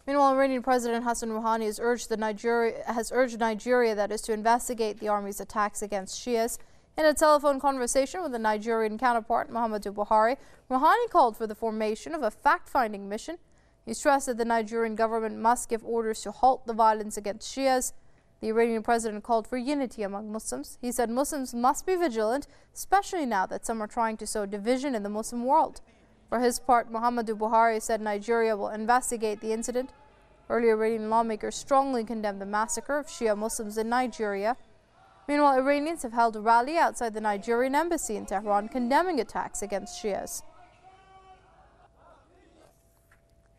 Meanwhile, Iranian President Hassan Rouhani has urged Nigeria, that is, to investigate the army's attacks against Shias. In a telephone conversation with the Nigerian counterpart, Muhammadu Buhari, Rouhani called for the formation of a fact-finding mission. He stressed that the Nigerian government must give orders to halt the violence against Shias. The Iranian president called for unity among Muslims. He said Muslims must be vigilant, especially now that some are trying to sow division in the Muslim world. For his part, Muhammadu Buhari said Nigeria will investigate the incident. Earlier, Iranian lawmakers strongly condemned the massacre of Shia Muslims in Nigeria. Meanwhile, Iranians have held a rally outside the Nigerian embassy in Tehran condemning attacks against Shias.